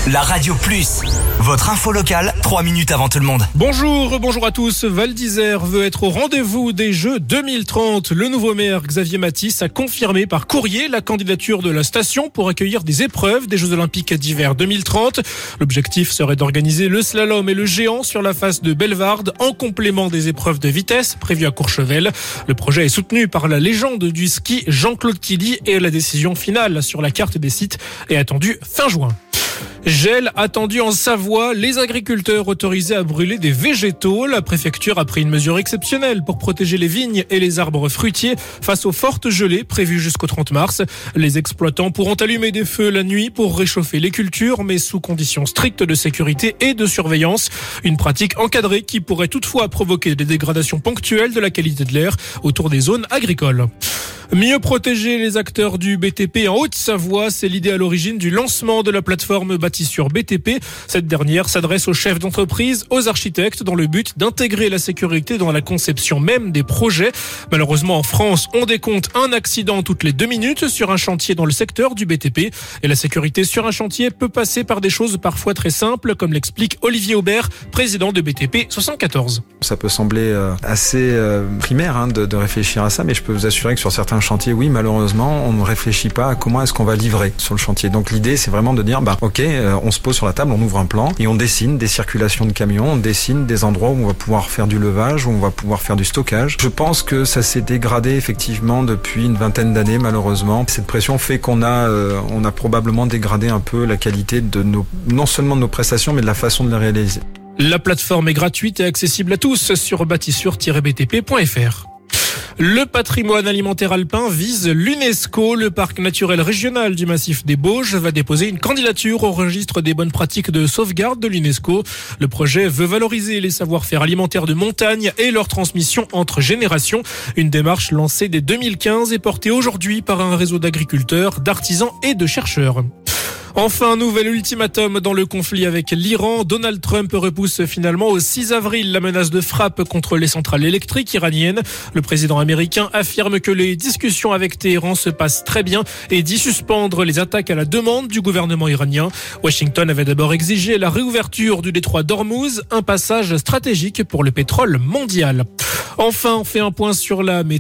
La Radio Plus, votre info locale, 3 minutes avant tout le monde. Bonjour à tous. Val d'Isère veut être au rendez-vous des Jeux 2030. Le nouveau maire Xavier Matisse a confirmé par courrier la candidature de la station pour accueillir des épreuves des Jeux Olympiques d'hiver 2030. L'objectif serait d'organiser le slalom et le géant sur la face de Bellevarde en complément des épreuves de vitesse prévues à Courchevel. Le projet est soutenu par la légende du ski Jean-Claude Killy et la décision finale sur la carte des sites est attendue fin juin. Gel attendu en Savoie, les agriculteurs autorisés à brûler des végétaux. La préfecture a pris une mesure exceptionnelle pour protéger les vignes et les arbres fruitiers face aux fortes gelées prévues jusqu'au 30 mars. Les exploitants pourront allumer des feux la nuit pour réchauffer les cultures, mais sous conditions strictes de sécurité et de surveillance. Une pratique encadrée qui pourrait toutefois provoquer des dégradations ponctuelles de la qualité de l'air autour des zones agricoles. Mieux protéger les acteurs du BTP en Haute-Savoie, c'est l'idée à l'origine du lancement de la plateforme Bâti sur BTP. Cette dernière s'adresse aux chefs d'entreprise, aux architectes, dans le but d'intégrer la sécurité dans la conception même des projets. Malheureusement, en France, on décompte un accident toutes les 2 minutes sur un chantier dans le secteur du BTP. Et la sécurité sur un chantier peut passer par des choses parfois très simples, comme l'explique Olivier Aubert, président de BTP 74. Ça peut sembler assez primaire de réfléchir à ça, mais je peux vous assurer que sur certains chantiers, oui, malheureusement, on ne réfléchit pas à comment est-ce qu'on va livrer sur le chantier. Donc l'idée, c'est vraiment de dire, on se pose sur la table, on ouvre un plan et on dessine des circulations de camions, on dessine des endroits où on va pouvoir faire du levage, où on va pouvoir faire du stockage. Je pense que ça s'est dégradé effectivement depuis une vingtaine d'années, malheureusement. Cette pression fait qu'on a probablement dégradé un peu la qualité de non seulement de nos prestations, mais de la façon de les réaliser. La plateforme est gratuite et accessible à tous sur bâtissure-btp.fr. Le patrimoine alimentaire alpin vise l'UNESCO. Le parc naturel régional du massif des Bauges va déposer une candidature au registre des bonnes pratiques de sauvegarde de l'UNESCO. Le projet veut valoriser les savoir-faire alimentaires de montagne et leur transmission entre générations. Une démarche lancée dès 2015 et portée aujourd'hui par un réseau d'agriculteurs, d'artisans et de chercheurs. Enfin, un nouvel ultimatum dans le conflit avec l'Iran. Donald Trump repousse finalement au 6 avril la menace de frappe contre les centrales électriques iraniennes. Le président américain affirme que les discussions avec Téhéran se passent très bien et dit suspendre les attaques à la demande du gouvernement iranien. Washington avait d'abord exigé la réouverture du détroit d'Ormuz, un passage stratégique pour le pétrole mondial. Enfin, on fait un point sur la météo.